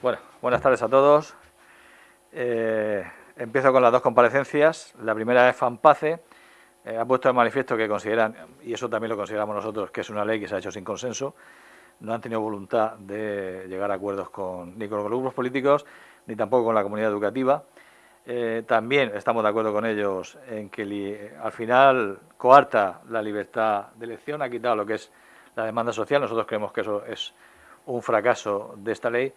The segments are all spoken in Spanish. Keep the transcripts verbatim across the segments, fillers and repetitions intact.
Bueno, buenas tardes a todos. Eh, empiezo con las dos comparecencias. La primera es FAMPACE. Eh, ha puesto de manifiesto que consideran, y eso también lo consideramos nosotros, que es una ley que se ha hecho sin consenso. No han tenido voluntad de llegar a acuerdos con, ni con los grupos políticos, ni tampoco con la comunidad educativa. Eh, también estamos de acuerdo con ellos en que li, al final coarta la libertad de elección, ha quitado lo que es la demanda social. Nosotros creemos que eso es un fracaso de esta ley,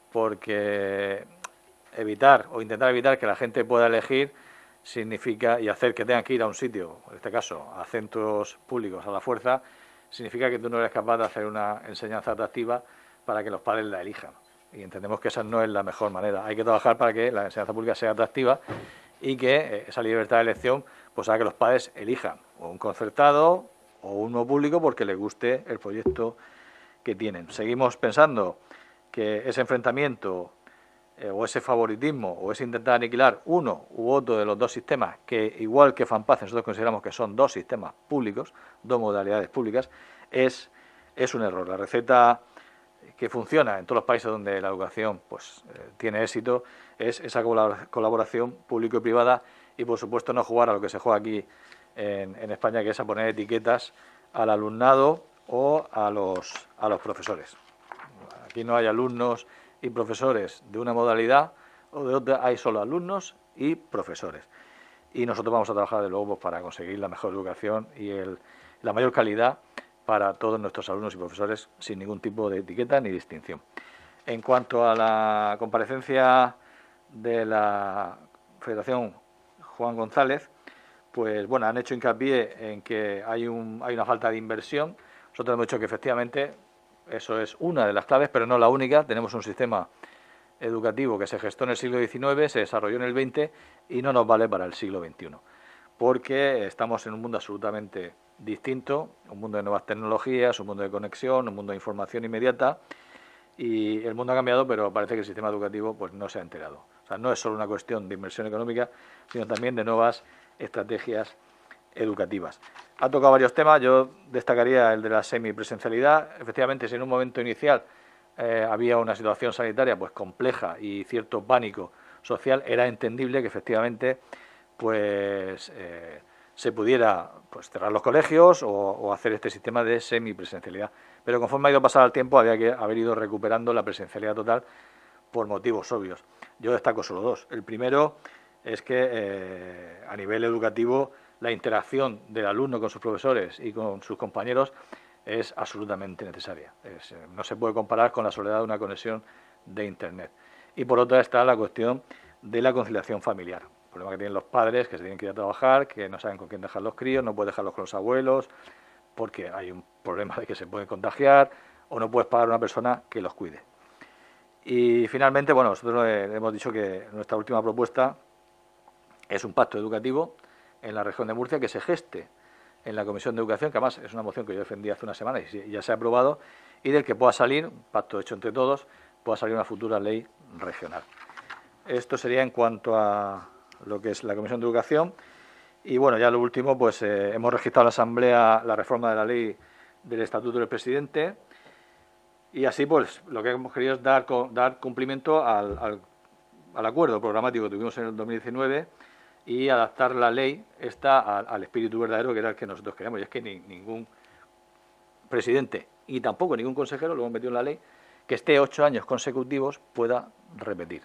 porque evitar o intentar evitar que la gente pueda elegir significa, y hacer que tengan que ir a un sitio, en este caso a centros públicos a la fuerza, significa que tú no eres capaz de hacer una enseñanza atractiva para que los padres la elijan. Y entendemos que esa no es la mejor manera. Hay que trabajar para que la enseñanza pública sea atractiva y que esa libertad de elección pues haga que los padres elijan o un concertado o uno público porque les guste el proyecto que tienen. Seguimos pensando que ese enfrentamiento eh, o ese favoritismo o ese intentar aniquilar uno u otro de los dos sistemas, que igual que FAMPACE nosotros consideramos que son dos sistemas públicos, dos modalidades públicas, es, es un error. La receta que funciona en todos los países donde la educación pues eh, tiene éxito es esa colaboración público y privada, y por supuesto no jugar a lo que se juega aquí en, en España, que es a poner etiquetas al alumnado o a los, a los profesores. Aquí no hay alumnos y profesores de una modalidad o de otra, hay solo alumnos y profesores. Y nosotros vamos a trabajar de luego pues, para conseguir la mejor educación y el, la mayor calidad para todos nuestros alumnos y profesores sin ningún tipo de etiqueta ni distinción. En cuanto a la comparecencia de la Federación Juan González, pues bueno, han hecho hincapié en que hay, un, hay una falta de inversión. Nosotros hemos dicho que efectivamente eso es una de las claves, pero no la única. Tenemos un sistema educativo que se gestó en el siglo diecinueve, se desarrolló en el veinte y no nos vale para el siglo veintiuno, porque estamos en un mundo absolutamente distinto, un mundo de nuevas tecnologías, un mundo de conexión, un mundo de información inmediata, y el mundo ha cambiado, pero parece que el sistema educativo pues no se ha enterado. O sea, no es solo una cuestión de inversión económica, sino también de nuevas estrategias educativas. Ha tocado varios temas, yo destacaría el de la semipresencialidad. Efectivamente, si en un momento inicial eh, había una situación sanitaria pues compleja y cierto pánico social, era entendible que efectivamente pues eh, se pudiera pues cerrar los colegios o, o hacer este sistema de semipresencialidad. Pero conforme ha ido pasando el tiempo, había que haber ido recuperando la presencialidad total por motivos obvios. Yo destaco solo dos. El primero es que eh, a nivel educativo la interacción del alumno con sus profesores y con sus compañeros es absolutamente necesaria. Es, eh, no se puede comparar con la soledad de una conexión de Internet. Y por otra está la cuestión de la conciliación familiar. El problema que tienen los padres, que se tienen que ir a trabajar, que no saben con quién dejar los críos, no pueden dejarlos con los abuelos, porque hay un problema de que se pueden contagiar, o no puedes pagar a una persona que los cuide. Y finalmente, bueno, nosotros hemos dicho que nuestra última propuesta es un pacto educativo en la región de Murcia que se geste en la Comisión de Educación, que además es una moción que yo defendí hace una semana y ya se ha aprobado, y del que pueda salir, un pacto hecho entre todos, pueda salir una futura ley regional. Esto sería en cuanto a lo que es la Comisión de Educación. Y bueno, ya lo último, pues eh, hemos registrado en la Asamblea la reforma de la ley del Estatuto del Presidente, y así pues lo que hemos querido es dar, dar cumplimiento al, al, al acuerdo programático que tuvimos en el dos mil diecinueve y adaptar la ley esta al, al espíritu verdadero, que era el que nosotros queríamos, y es que ni, ningún presidente y tampoco ningún consejero, lo hemos metido en la ley, que esté ocho años consecutivos pueda repetir.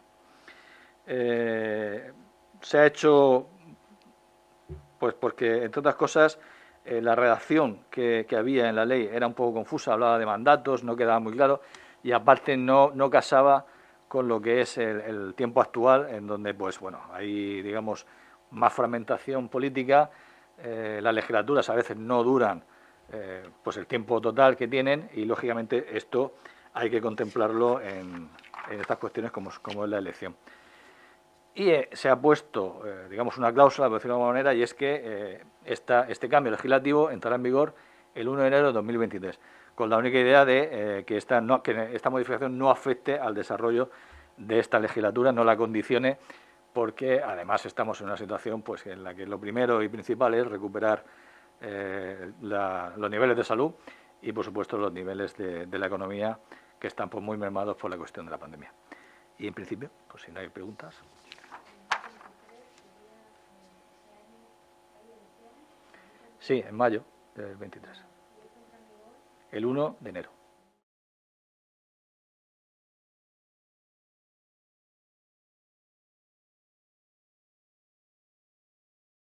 Eh, se ha hecho pues porque, entre otras cosas, eh, la redacción que, que había en la ley era un poco confusa, hablaba de mandatos, no quedaba muy claro, y aparte no, no casaba con lo que es el, el tiempo actual, en donde pues bueno hay digamos más fragmentación política, eh, las legislaturas a veces no duran eh, pues el tiempo total que tienen, y lógicamente esto hay que contemplarlo en, en estas cuestiones como, como es la elección. Y eh, se ha puesto, eh, digamos, una cláusula, por decirlo de alguna manera, y es que eh, esta, este cambio legislativo entrará en vigor el uno de enero de dos mil veintitrés, con la única idea de eh, que, esta no, que esta modificación no afecte al desarrollo de esta legislatura, no la condicione, porque además estamos en una situación pues, en la que lo primero y principal es recuperar eh, la, los niveles de salud y, por supuesto, los niveles de, de la economía, que están pues, muy mermados por la cuestión de la pandemia. Y en principio, pues si no hay preguntas. Sí, en mayo del veintitrés. El uno de enero.